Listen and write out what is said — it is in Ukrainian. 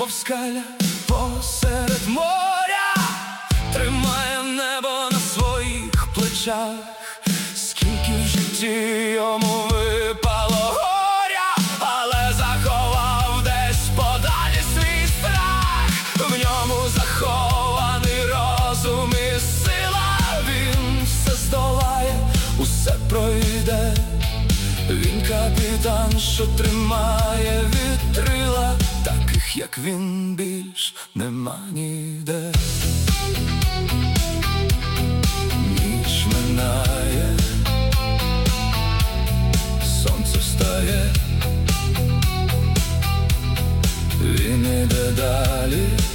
мов скаля посеред моря, тримає небо на своїх плечах. Скільки в житті йому випало горя, але заховав десь подалі свій страх. В ньому захований розум і сила. Він все здолає, усе пройде. Він капітан, що тримає вітрила. Таких, як він, більш нема ніде. Ніч минає, сонце встає. Він іде далі.